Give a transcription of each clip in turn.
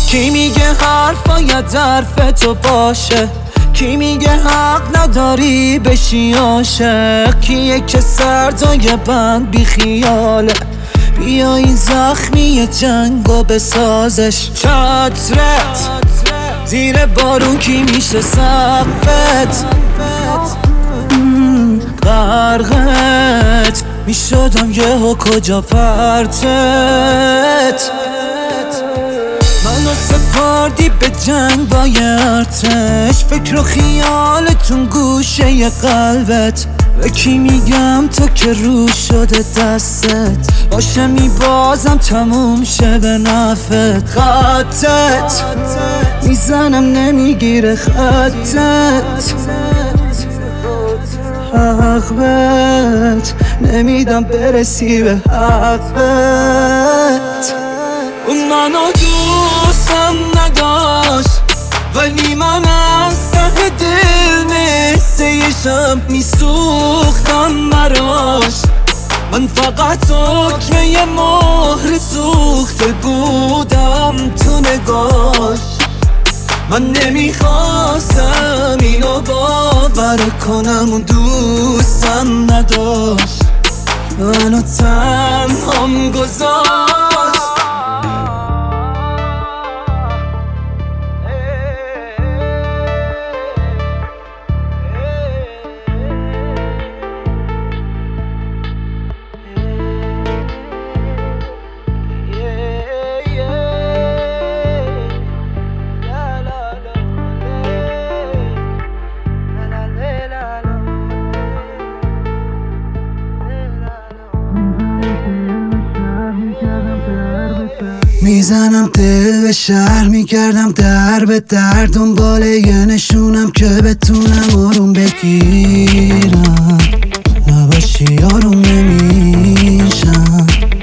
کی میگه حرف باید حرف تو باشه؟ کی میگه حق نداری بشی عاشق؟ کیه که سردای بند بی خیاله؟ بیا این زخمی جنگو بسازش. چترت زیر بارون کی میشه سقفت؟ غرقت میشدم یهو کجا پرتت؟ منو سپردی به جنگ با ارتش، فکر و خیالتون گوشه قلبت. به کی میگم تو که رو شده دستت؟ باشه میبازم تموم شه به نفت. خطت میزنم نمیگیره خطت، حقت نمیدم برسی به حقت. اون منو دوستم نداشت ولی من از ته دل مثل یه شب میسوختم براش. من فقط حکم یه مهر سوخته بودم تو نگاش. من نمیخواستم اینو باور کنم اون دوستم نداشت، منو تنهام گذاشت. میزنم دل به شهر، میکردم در به در، دنبال یه نشونم که بتونم آروم بگیرم. نباشی آروم نمیشم.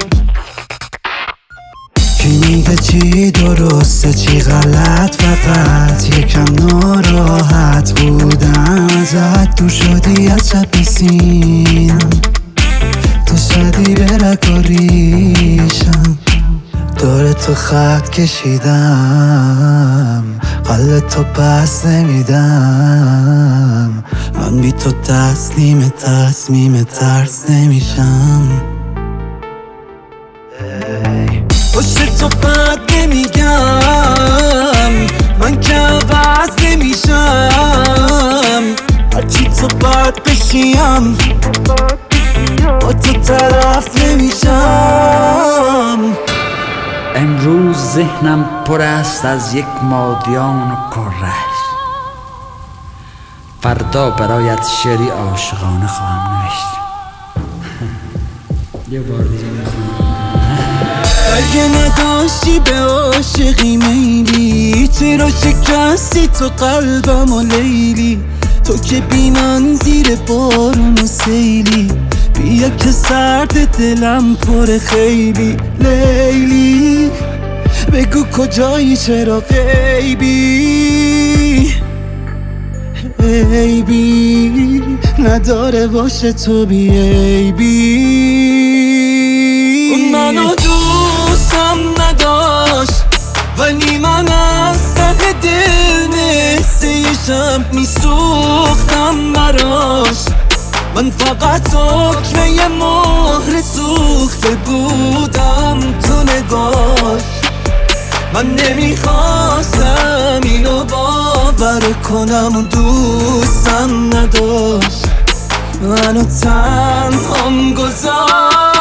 کی میگه چی درسته چی غلط؟ فقط یکم ناراحت بودم ازت. دور شدی از شب سینم، تو شدی به رگ و ریشم. دور تو خط کشیدم، قلب تو پس نمیدم. من بی تو تسلیم تصمیم ترس نمیشم. پشت تو بد نمیگم، من که عوض نمیشم. هرچی تو بد بشیم با تو طرف نمیشم. امروز ذهنم پر است از یک مادیان و کرش. فردا برایت شعری عاشقانه خواهم نوشت. یه بار دیگه اگه نداشتی به عاشقی میلی، چرا شکستی تو قلبم و لیلی؟ تو که بی من زیر بارون و سیلی، بیا که سرد دلم پر خیلی. لیلی بگو کجایی چرا غیبی؟ عیبی نداره باشه تو بی عیبی. اون منو دوستم نداشت ولی من از ته دل مثل یه شب میسوختم براش. من فقط حکم یه مهر سوخته بودم تو نگاش. من نمیخواستم اینو باور کنم اون دوستم نداشت، منو تنهام گذاشت.